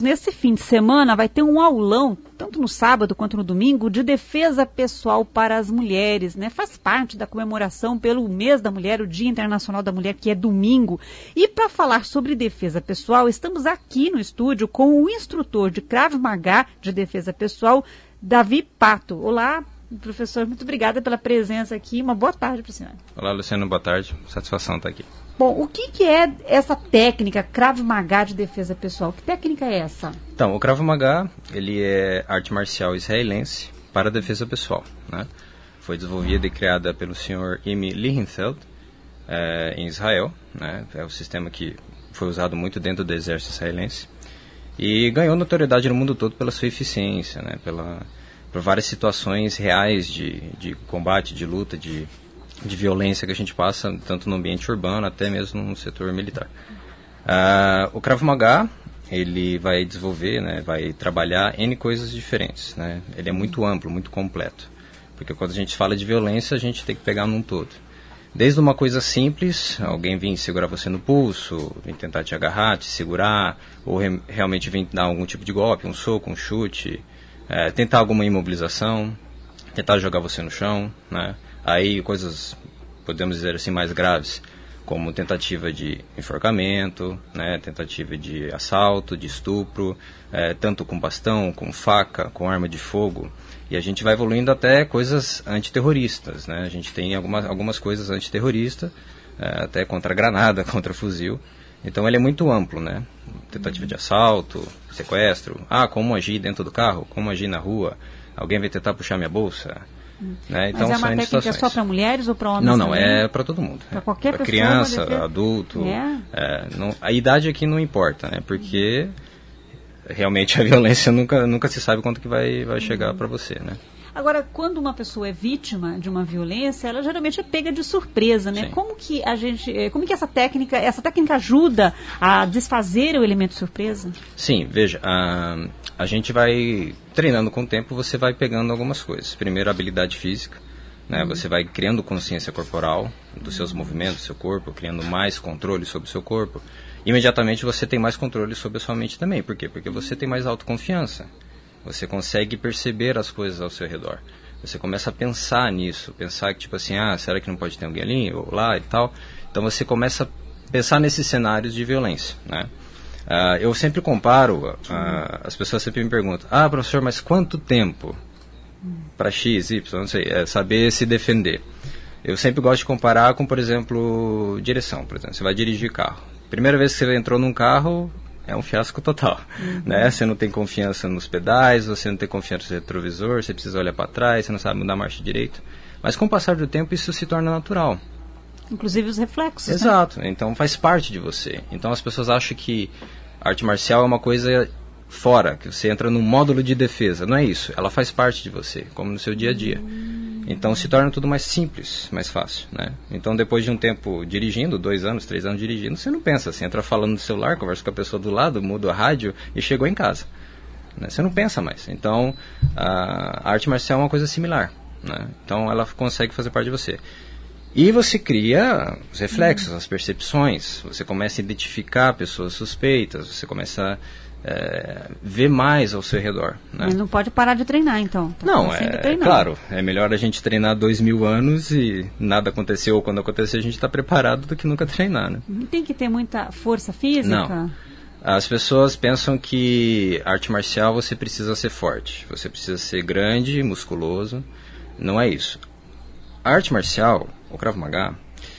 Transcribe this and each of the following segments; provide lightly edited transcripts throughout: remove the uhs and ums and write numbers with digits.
nesse fim de semana vai ter um aulão, tanto no sábado quanto no domingo, de defesa pessoal para as mulheres, né? Faz parte da comemoração pelo mês da mulher, o Dia Internacional da Mulher, que é domingo. E para falar sobre defesa pessoal, estamos aqui no estúdio com o instrutor de Krav Maga de defesa pessoal, Davi Pato. Olá, professor, muito obrigada pela presença aqui. Uma boa tarde para o senhor. Olá, Luciano, boa tarde. Satisfação estar aqui. Bom, o que é essa técnica Krav Maga de defesa pessoal? Que técnica é essa? Então, o Krav Maga, ele é arte marcial israelense para defesa pessoal, né? Foi desenvolvida e criada pelo senhor Imi Lichtenfeld, em Israel, né? É um sistema que foi usado muito dentro do exército israelense e ganhou notoriedade no mundo todo pela sua eficiência, né? Por várias situações reais de combate, de luta, de violência que a gente passa, tanto no ambiente urbano, até mesmo no setor militar. O Krav Maga, ele vai desenvolver, né, vai trabalhar N coisas diferentes, né? Ele é muito amplo, muito completo. Porque quando a gente fala de violência, a gente tem que pegar num todo. Desde uma coisa simples, alguém vir segurar você no pulso, vir tentar te agarrar, te segurar, ou realmente vir dar algum tipo de golpe, um soco, um chute, tentar alguma imobilização, tentar jogar você no chão, né? Aí coisas, podemos dizer assim, mais graves, como tentativa de enforcamento, né, tentativa de assalto, de estupro, tanto com bastão, com faca, com arma de fogo. E a gente vai evoluindo até coisas antiterroristas, né? A gente tem algumas coisas antiterroristas, até contra granada, contra fuzil. Então ele é muito amplo, né? Tentativa de assalto, sequestro, como agir dentro do carro, como agir na rua, alguém vai tentar puxar minha bolsa. Né? Então, mas é uma técnica só para mulheres ou para homens? Não, também? É para todo mundo. Para qualquer pessoa? Criança, adulto. A idade aqui não importa, né? Porque realmente a violência nunca se sabe quanto que vai chegar para você, né? Agora, quando uma pessoa é vítima de uma violência, ela geralmente é pega de surpresa, né? Sim. Como que essa técnica ajuda a desfazer o elemento surpresa? Sim, veja, a gente vai treinando com o tempo, você vai pegando algumas coisas. Primeiro, a habilidade física, né? Você vai criando consciência corporal dos seus movimentos, do seu corpo, criando mais controle sobre o seu corpo. Imediatamente você tem mais controle sobre a sua mente também. Por quê? Porque você tem mais autoconfiança. Você consegue perceber as coisas ao seu redor. Você começa a pensar nisso, pensar que tipo assim, será que não pode ter alguém ali ou lá e tal. Então você começa a pensar nesses cenários de violência, né? Eu sempre comparo, as pessoas sempre me perguntam, professor, mas quanto tempo para X, Y, não sei, saber se defender? Eu sempre gosto de comparar com, por exemplo, direção. Por exemplo, você vai dirigir carro. Primeira vez que você entrou num carro, é um fiasco total, né? Você não tem confiança nos pedais, você não tem confiança no retrovisor, você precisa olhar para trás, você não sabe mudar a marcha direito. Mas com o passar do tempo isso se torna natural. Inclusive os reflexos. Exato, né? Então faz parte de você. Então as pessoas acham que arte marcial é uma coisa fora, que você entra num módulo de defesa. Não é isso, ela faz parte de você, como no seu dia a dia. Então se torna tudo mais simples, mais fácil, né? Então depois de um tempo dirigindo, 2 anos, 3 anos dirigindo, você não pensa, você entra falando no celular, conversa com a pessoa do lado, muda a rádio e chegou em casa, né? Você não pensa mais. Então a arte marcial é uma coisa similar, né? Então ela consegue fazer parte de você. E você cria os reflexos, as percepções, você começa a identificar pessoas suspeitas, você começa a ver mais ao seu redor, né? Ele não pode parar de treinar, então. Não, claro, é melhor a gente treinar 2000 anos e nada aconteceu, ou quando acontecer a gente está preparado do que nunca treinar, né? Não tem que ter muita força física? Não. As pessoas pensam que arte marcial você precisa ser forte, você precisa ser grande, musculoso. Não é isso. A arte marcial, o Krav Maga,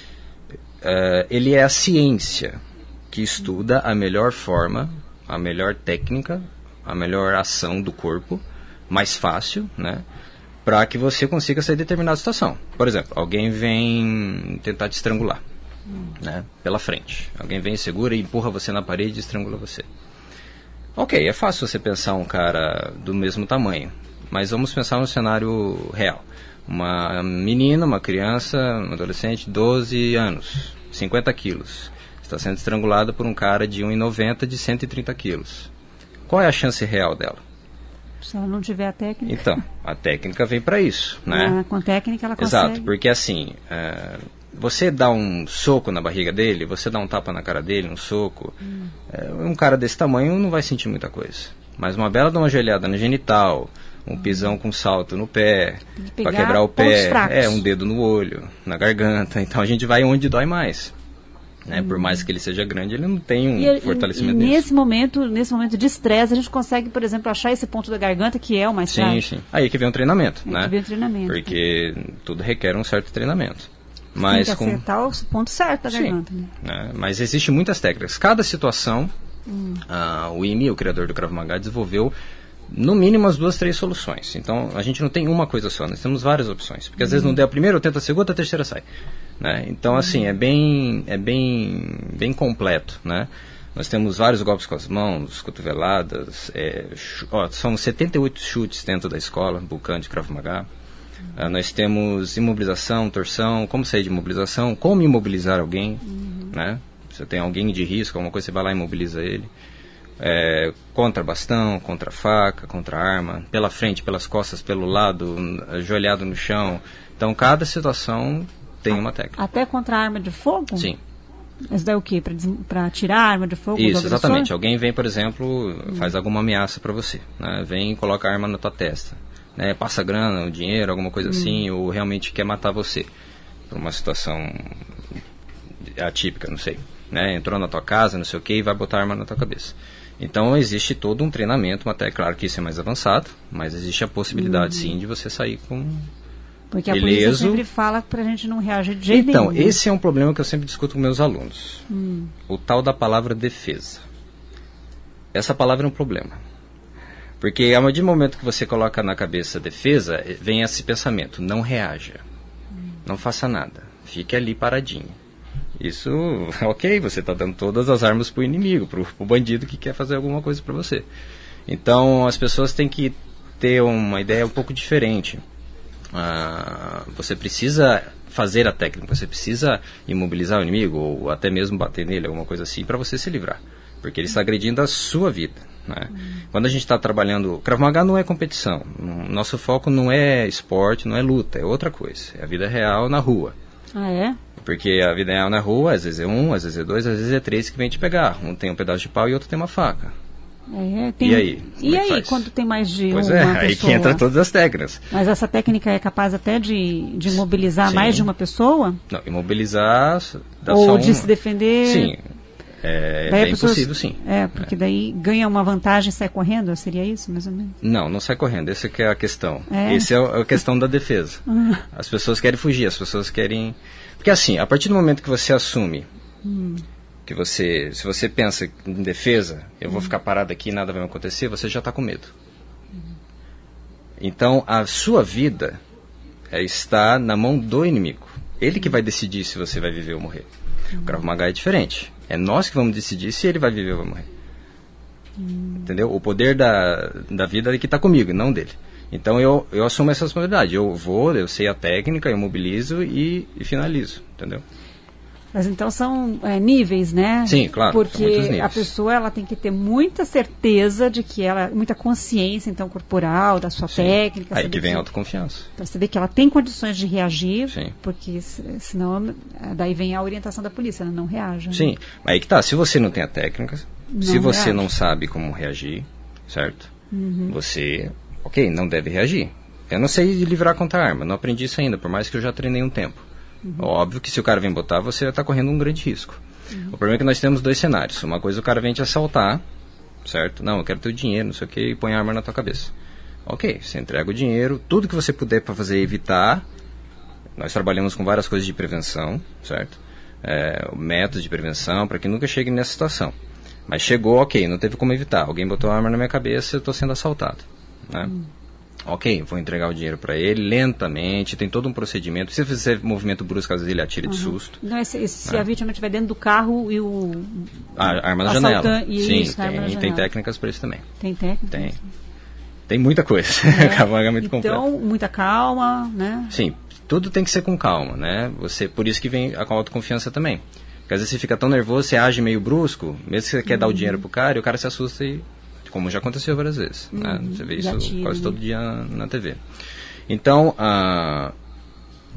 ele é a ciência que estuda a melhor forma, a melhor técnica, a melhor ação do corpo, mais fácil, né, para que você consiga sair de determinada situação. Por exemplo, alguém vem tentar te estrangular, né, pela frente. Alguém vem, segura e empurra você na parede e estrangula você. Ok, é fácil você pensar um cara do mesmo tamanho, mas vamos pensar no cenário real. Uma menina, uma criança, um adolescente, 12 anos, 50 quilos. Está sendo estrangulada por um cara de 1,90 de 130 quilos. Qual é a chance real dela? Se ela não tiver a técnica. Então, a técnica vem para isso, né? Com técnica ela consegue. Exato, porque assim, você dá um soco na barriga dele, você dá um tapa na cara dele, um soco, um cara desse tamanho não vai sentir muita coisa. Mas uma bela dá uma joelhada no genital, um pisão com salto no pé, para quebrar o pé, um dedo no olho, na garganta. Então a gente vai onde dói mais. Né? Por mais que ele seja grande, ele não tem um fortalecimento nisso. Nesse momento de estresse, a gente consegue, por exemplo, achar esse ponto da garganta que é o mais frágil. Sim. Aí que vem o treinamento, né? Que vem o treinamento. Porque tudo requer um certo treinamento. Mas tem que acertar o ponto certo da garganta. Né? Mas existem muitas técnicas. Cada situação, o IMI, o criador do Krav Maga, desenvolveu no mínimo as 2, 3 soluções. Então, a gente não tem uma coisa só, nós temos várias opções. Porque às vezes não der a primeira, eu tento a segunda, a terceira sai. Né? Então, assim, é bem completo, né? Nós temos vários golpes com as mãos, cotoveladas, são 78 chutes dentro da escola, Bukhan de Krav Maga. Nós temos imobilização, torção, como sair de imobilização, como imobilizar alguém, né? Você tem alguém de risco, alguma coisa, você vai lá e imobiliza ele. Contra bastão, contra faca, contra arma, pela frente, pelas costas, pelo lado, ajoelhado no chão. Então, cada situação tem uma técnica. Até contra a arma de fogo? Sim. Isso daí é o quê? Para tirar a arma de fogo? Isso, exatamente. Alguém vem, por exemplo, faz alguma ameaça para você. Né? Vem e coloca a arma na tua testa. Né? Passa grana, dinheiro, alguma coisa assim, ou realmente quer matar você. Por uma situação atípica, não sei. Né? Entrou na tua casa, não sei o que, e vai botar a arma na tua cabeça. Então existe todo um treinamento, até claro que isso é mais avançado, mas existe a possibilidade sim de você sair com... Porque a polícia sempre fala pra gente não reagir de jeito nenhum. Então, esse é um problema que eu sempre discuto com meus alunos. O tal da palavra defesa. Essa palavra é um problema. Porque a partir do momento que você coloca na cabeça defesa, vem esse pensamento, não reaja. Não faça nada. Fique ali paradinho. Isso, ok, você está dando todas as armas pro inimigo, pro bandido que quer fazer alguma coisa para você. Então, as pessoas têm que ter uma ideia um pouco diferente. Você precisa fazer a técnica, você precisa imobilizar o inimigo ou até mesmo bater nele, alguma coisa assim, para você se livrar, porque ele está agredindo a sua vida, né? Quando a gente está trabalhando, Krav Maga não é competição, nosso foco não é esporte, não é luta, é outra coisa, é a vida real na rua. Porque a vida real na rua, às vezes é 1, às vezes é 2, às vezes é 3 que vem te pegar, um tem um pedaço de pau e outro tem uma faca. E aí? E aí, quando tem mais de uma pessoa? Aí que entra todas as técnicas. Mas essa técnica é capaz até de imobilizar mais de uma pessoa? Não, imobilizar... Ou de se defender? Sim, é impossível, sim. Porque daí ganha uma vantagem e sai correndo, seria isso, mais ou menos? Não sai correndo, essa que é a questão. Essa é a questão da defesa. As pessoas querem fugir, as pessoas querem... Porque assim, a partir do momento que você assume... que se você pensa em defesa, eu vou ficar parado aqui e nada vai acontecer, você já está com medo. Então, a sua vida está na mão do inimigo. Ele que vai decidir se você vai viver ou morrer. O Krav Maga é diferente. É nós que vamos decidir se ele vai viver ou vai morrer. Entendeu? O poder da vida é que está comigo, não dele. Então, eu assumo essa responsabilidade. Eu sei a técnica, eu mobilizo e finalizo. Entendeu? Mas então são níveis, né? Sim, claro. Porque a pessoa ela tem que ter muita certeza de que muita consciência então corporal da sua técnica. Aí que vem a autoconfiança. Para saber que ela tem condições de reagir, sim. Porque senão daí vem a orientação da polícia, ela não reage. Sim, né? Aí que tá, se você não tem a técnica, se você não sabe como reagir, certo? Você, não deve reagir. Eu não sei livrar contra a arma, não aprendi isso ainda, por mais que eu já treinei um tempo. Óbvio que se o cara vem botar, você está correndo um grande risco. O problema é que nós temos 2 cenários. Uma coisa, o cara vem te assaltar, certo? Não, eu quero teu dinheiro, não sei o que, e põe a arma na tua cabeça. Ok, você entrega o dinheiro, tudo que você puder para fazer evitar. Nós trabalhamos com várias coisas de prevenção, certo? Métodos de prevenção, para que nunca chegue nessa situação. Mas chegou, não teve como evitar. Alguém botou a arma na minha cabeça e eu estou sendo assaltado, né? Vou entregar o dinheiro para ele lentamente, tem todo um procedimento. Se fizer movimento brusco, às vezes ele atira de susto. Não, se a vítima estiver dentro do carro e a arma na janela. Sim, tem janela. técnicas para isso também. Tem técnicas? Tem muita coisa. É muito completo. Então, muita calma, né? Sim, tudo tem que ser com calma, né? Por isso que vem a autoconfiança também. Porque às vezes você fica tão nervoso, você age meio brusco, mesmo que você quer dar o dinheiro pro cara, e o cara se assusta e... Como já aconteceu várias vezes. Né? Você vê isso quase todo dia na TV. Então,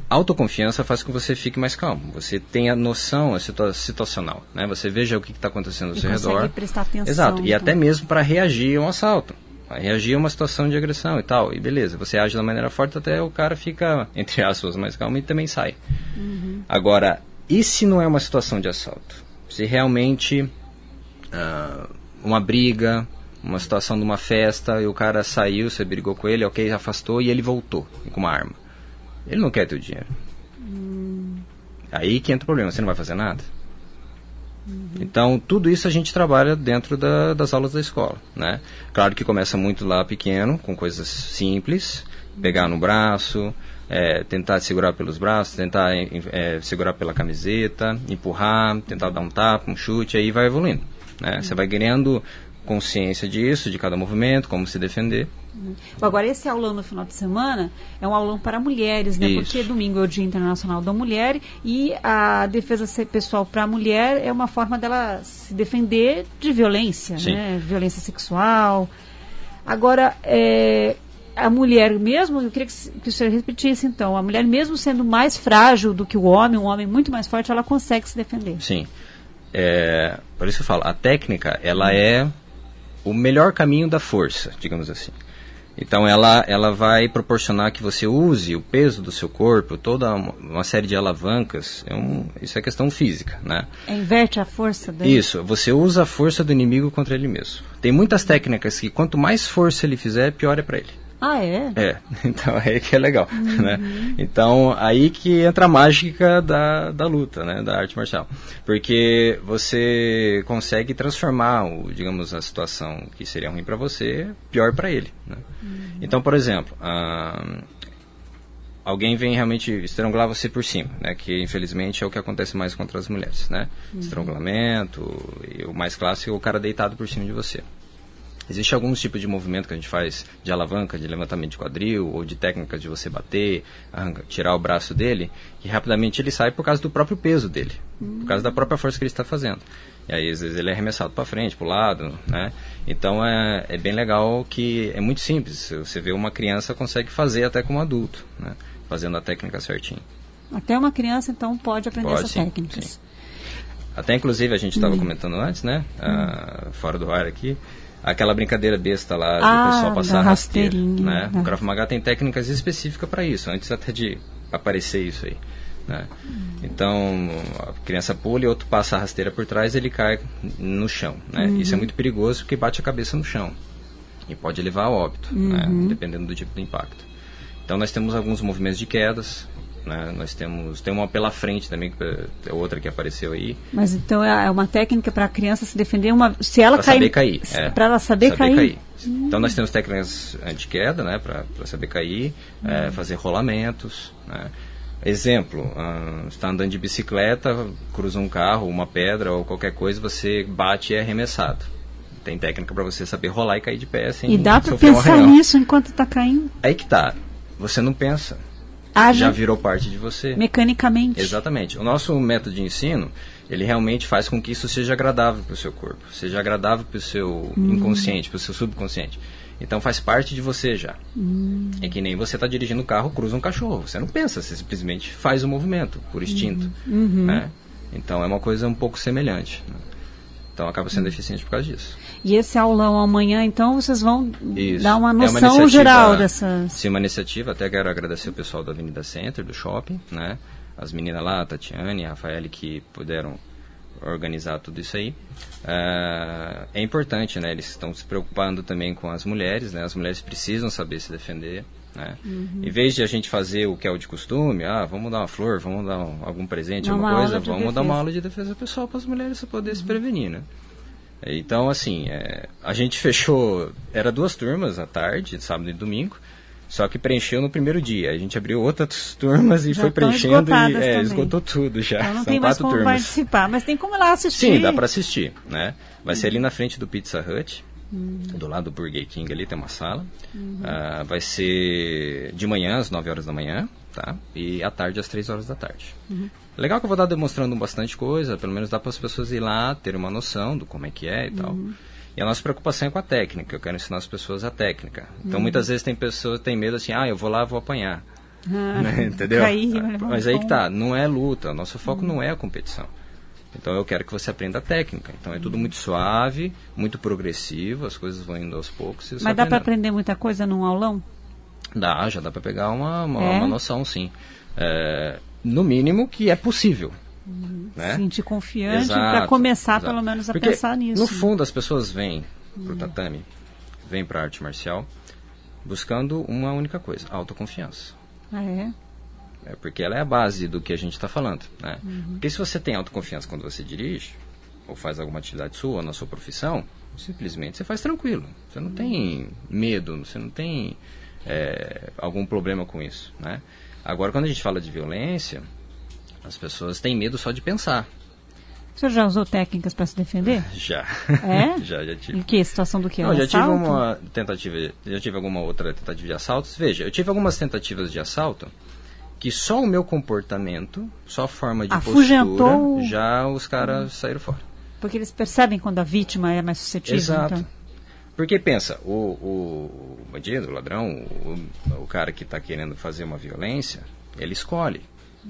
autoconfiança faz com que você fique mais calmo. Você tenha noção situacional, né? Você veja o que está acontecendo ao seu redor. Consegue prestar atenção. Exato. E então. até mesmo para reagir a um assalto. Reagir a uma situação de agressão e tal. E beleza, você age da maneira forte até o cara fica, entre aspas, mais calmo e também sai. Agora, e se não é uma situação de assalto? Se realmente uma briga, uma situação de uma festa, e o cara saiu, você brigou com ele, ok, afastou e ele voltou com uma arma. Ele não quer teu dinheiro. Aí que entra o problema, você não vai fazer nada. Então, tudo isso a gente trabalha dentro das aulas da escola, né? Claro que começa muito lá pequeno, com coisas simples, pegar no braço, tentar segurar pelos braços, tentar segurar pela camiseta, empurrar, tentar dar um tapa, um chute, aí vai evoluindo, né? Você vai ganhando consciência disso, de cada movimento, como se defender. Agora, esse aulão no final de semana é um aulão para mulheres, né? Isso. Porque domingo é o Dia Internacional da Mulher e a defesa pessoal para a mulher é uma forma dela se defender de violência, né? Violência sexual. Agora, a mulher mesmo, eu queria que o senhor repetisse então, a mulher mesmo sendo mais frágil do que o homem, um homem muito mais forte, ela consegue se defender. Sim. Por isso que eu falo, a técnica, ela é o melhor caminho da força, digamos assim. Então ela vai proporcionar que você use o peso do seu corpo, toda uma série de alavancas, isso é questão física, né? Inverte a força dele. Isso, você usa a força do inimigo contra ele mesmo. Tem muitas técnicas que quanto mais força ele fizer, pior é para ele. Ah, é? Então aí que é legal, né? Então aí que entra a mágica da luta, né? Da arte marcial. Porque você consegue transformar, digamos, a situação que seria ruim para você, pior para ele, né? Então, por exemplo, alguém vem realmente estrangular você por cima, né? Que infelizmente é o que acontece mais contra as mulheres, né? Estrangulamento, e o mais clássico é o cara deitado por cima de você. Existem alguns tipos de movimento que a gente faz de alavanca, de levantamento de quadril, ou de técnicas de você bater, tirar o braço dele, que rapidamente ele sai por causa do próprio peso dele, por causa da própria força que ele está fazendo. E aí, às vezes, ele é arremessado para frente, para o lado, né? Então, é bem legal que é muito simples. Você vê uma criança consegue fazer até como adulto, né? Fazendo a técnica certinho. Até uma criança, então, pode aprender essas técnicas. Sim. Até, inclusive, a gente estava comentando antes, né? Fora do ar aqui. Aquela brincadeira besta lá do pessoal passar rasteira, né? O Krav Maga tem técnicas específicas para isso, antes até de aparecer isso aí, né? Então, a criança pula e outro passa a rasteira por trás, ele cai no chão, né? Isso é muito perigoso porque bate a cabeça no chão e pode levar a óbito, né? Dependendo do tipo de impacto. Então, nós temos alguns movimentos de quedas, né? Nós tem uma pela frente também, que é outra que apareceu aí. Mas então é uma técnica para a criança se defender, se ela cair... Saber cair. Para ela saber cair. Então nós temos técnicas anti-queda, né? Para saber cair, fazer rolamentos, né? Exemplo, está andando de bicicleta, cruza um carro, uma pedra ou qualquer coisa, você bate e é arremessado. Tem técnica para você saber rolar e cair de pé sem E dá para pensar nisso enquanto está caindo? Aí que tá. Você não pensa. Já virou parte de você. Mecanicamente. Exatamente. O nosso método de ensino, ele realmente faz com que isso seja agradável para o seu corpo, seja agradável para o seu inconsciente, para o seu subconsciente. Então faz parte de você já. É que nem você está dirigindo o carro, cruza um cachorro. Você não pensa, você simplesmente faz o movimento, por instinto. Né? Então é uma coisa um pouco semelhante. Né? Então acaba sendo eficiente por causa disso. E esse aulão amanhã, então, vocês vão dar uma noção geral dessas... Sim, uma iniciativa. Até quero agradecer o pessoal da Avenida Center, do shopping, né? As meninas lá, a Tatiane e a Rafaele, que puderam organizar tudo isso aí. É importante, né? Eles estão se preocupando também com as mulheres, né? As mulheres precisam saber se defender, né? Em vez de a gente fazer o que é o de costume, vamos dar uma flor, vamos dar algum presente, alguma coisa, vamos dar uma aula de defesa pessoal para as mulheres poderem se prevenir, né? Então, assim, a gente fechou, era 2 turmas à tarde, sábado e domingo, só que preencheu no primeiro dia. A gente abriu outras turmas e foi preenchendo e esgotou tudo já. Então não São tem mais 4 como turmas. participar, mas tem como ir lá assistir. Sim, dá para assistir, né? Vai ser ali na frente do Pizza Hut, do lado do Burger King ali tem uma sala. Vai ser de manhã às 9 horas da manhã, tá? E à tarde às 3 horas da tarde. Legal que eu vou estar demonstrando bastante coisa, pelo menos dá para as pessoas ir lá, terem uma noção do como é que é e tal. E a nossa preocupação é com a técnica, eu quero ensinar as pessoas a técnica. Então muitas vezes tem pessoas que têm medo assim, eu vou lá, vou apanhar. né? Entendeu? Mas aí que tá, não é luta, nosso foco não é a competição. Então eu quero que você aprenda a técnica. Então é tudo muito suave, muito progressivo, as coisas vão indo aos poucos. Mas dá para aprender muita coisa num aulão? Já dá para pegar uma noção, sim. No mínimo que é possível. Né? Sentir confiante para começar pelo menos a pensar nisso. No fundo as pessoas vêm pro tatame, vêm pra arte marcial, buscando uma única coisa, autoconfiança. Porque ela é a base do que a gente está falando, né? Porque se você tem autoconfiança quando você dirige, ou faz alguma atividade sua, na sua profissão, simplesmente você faz tranquilo. Você não tem medo, você não tem algum problema com isso, né? Agora, quando a gente fala de violência, as pessoas têm medo só de pensar. O senhor já usou técnicas para se defender? Já. Já tive. Em que situação do que? Não, já tive uma tentativa, já tive alguma outra tentativa de assalto. Veja, eu tive algumas tentativas de assalto que só o meu comportamento, só a forma de postura, já os caras saíram fora. Porque eles percebem quando a vítima é mais suscetível. Exato. Então. Porque pensa, o bandido, o ladrão, o cara que está querendo fazer uma violência, ele escolhe.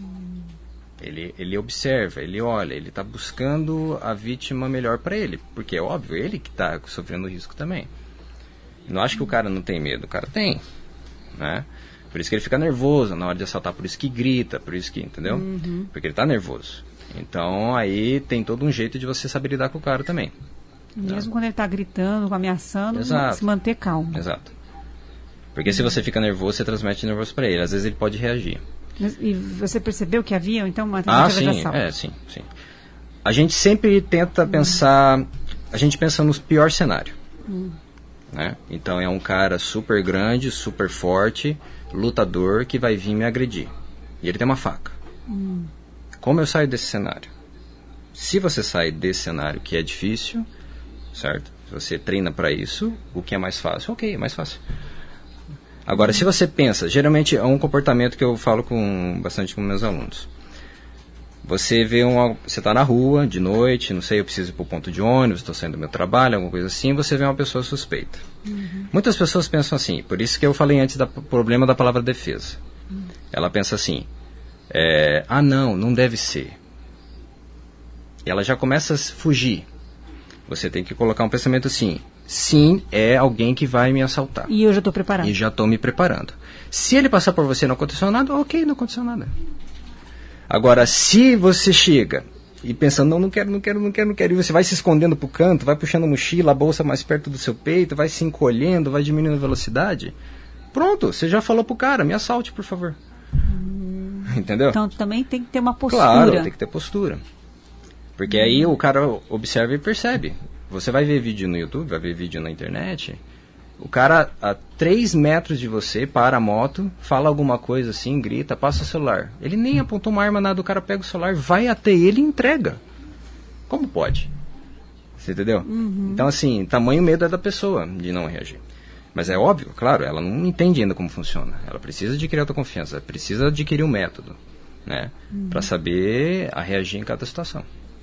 Ele observa, ele olha, ele está buscando a vítima melhor para ele. Porque é óbvio, ele que está sofrendo risco também. Não acho que o cara não tem medo, o cara tem, né? Por isso que ele fica nervoso na hora de assaltar, por isso que grita, por isso que, entendeu? Porque ele está nervoso. Então, aí tem todo um jeito de você saber lidar com o cara também. Mesmo quando ele está gritando, ameaçando, se manter calmo. Exato. Porque se você fica nervoso, você transmite nervoso para ele. Às vezes ele pode reagir. E você percebeu que havia, então, uma tentativa de assalto? Sim. A gente sempre tenta pensar... A gente pensa no pior cenário. Né? Então, é um cara super grande, super forte, lutador, que vai vir me agredir. E ele tem uma faca. Como eu saio desse cenário? Se você sai desse cenário, que é difícil, certo? Se você treina para isso, o que é mais fácil? Ok, é mais fácil. Agora, se você pensa, geralmente é um comportamento que eu falo bastante com meus alunos. Você vê você está na rua, de noite, não sei, eu preciso ir para o ponto de ônibus, estou saindo do meu trabalho, alguma coisa assim, você vê uma pessoa suspeita. Muitas pessoas pensam assim, por isso que eu falei antes do problema da palavra defesa. Ela pensa assim, não deve ser. E ela já começa a fugir. Você tem que colocar um pensamento assim, sim, é alguém que vai me assaltar. E eu já estou preparado. E já estou me preparando. Se ele passar por você e não aconteceu nada, ok, não aconteceu nada. Agora, se você chega e pensando, não quero, e você vai se escondendo pro canto, vai puxando a mochila, a bolsa mais perto do seu peito, vai se encolhendo, vai diminuindo a velocidade, pronto, você já falou pro cara, me assalte, por favor. Entendeu? Então também tem que ter uma postura. Claro, tem que ter postura. Porque aí o cara observa e percebe. Você vai ver vídeo no YouTube, vai ver vídeo na internet, o cara a 3 metros de você para a moto, fala alguma coisa assim, grita, passa o celular. Ele nem apontou uma arma, nada, o cara pega o celular, vai até ele e entrega. Como pode? Você entendeu? Então assim, tamanho medo é da pessoa de não reagir. Mas é óbvio, claro, ela não entende ainda como funciona. Ela precisa adquirir autoconfiança, precisa adquirir um método, né? Para saber a reagir em cada situação.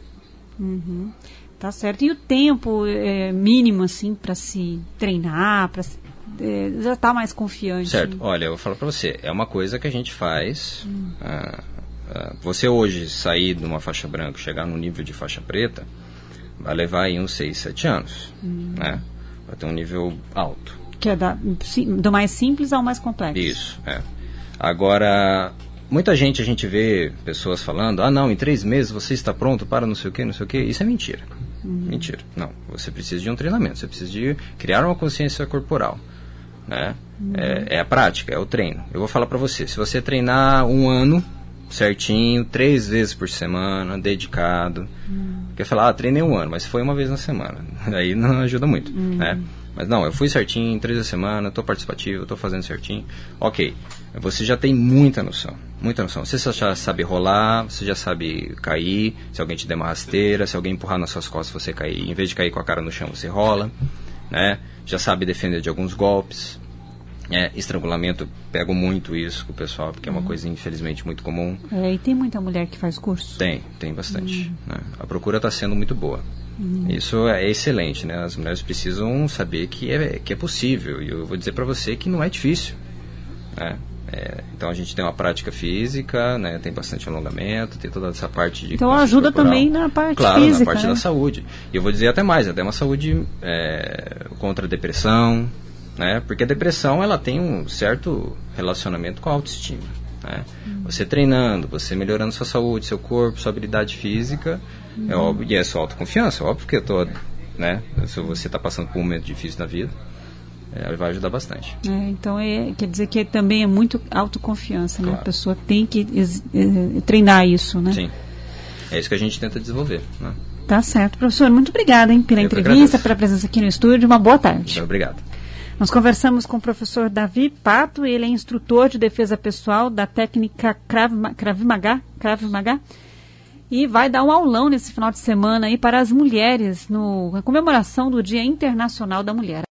Tá certo. E o tempo mínimo, assim, para se treinar, para já estar mais confiante? Certo. Olha, eu vou falar para você, é uma coisa que a gente faz. Você hoje sair de uma faixa branca, chegar no nível de faixa preta, vai levar aí uns 6, 7 anos, né? Vai ter um nível alto. Que é do mais simples ao mais complexo. Isso, Agora, muita gente, a gente vê pessoas falando, não, em 3 meses você está pronto para não sei o que, isso é mentira. Mentira, não, você precisa de um treinamento, você precisa de criar uma consciência corporal, né? É a prática, é o treino. Eu vou falar para você, se você treinar 1 ano certinho, 3 vezes por semana, dedicado, porque falar, treinei 1 ano, mas foi 1 vez na semana, aí não ajuda muito, né? Mas não, eu fui certinho, 3 vezes na semana, estou participativo, estou fazendo certinho. Ok, você já tem muita noção. Você já sabe rolar, você já sabe cair, se alguém te der uma rasteira, se alguém empurrar nas suas costas, você cair. Em vez de cair com a cara no chão, você rola, né? Já sabe defender de alguns golpes. Estrangulamento, pego muito isso com o pessoal, porque é uma coisa, infelizmente, muito comum. E tem muita mulher que faz curso? Tem bastante. Né? A procura está sendo muito boa. Isso é excelente, né? As mulheres precisam saber que é possível. E eu vou dizer para você que não é difícil, né? Então a gente tem uma prática física, né, tem bastante alongamento, tem toda essa parte de... Então ajuda corporal. Também na parte física. Na parte da saúde. E eu vou dizer até mais, até uma saúde contra a depressão, né, porque a depressão ela tem um certo relacionamento com a autoestima. Né? Você treinando, você melhorando sua saúde, seu corpo, sua habilidade física, é óbvio, e a sua autoconfiança, é óbvio que né, se você está passando por um momento difícil na vida, vai ajudar bastante. Então quer dizer que também é muito autoconfiança, claro. Né? A pessoa tem que treinar isso, né? Sim, é isso que a gente tenta desenvolver, né? Tá certo, professor, muito obrigada pela entrevista, pela presença aqui no estúdio, uma boa tarde. Muito obrigado. Nós conversamos com o professor Davi Pato, ele é instrutor de defesa pessoal da técnica Krav Maga, e vai dar um aulão nesse final de semana aí para as mulheres, na comemoração do Dia Internacional da Mulher.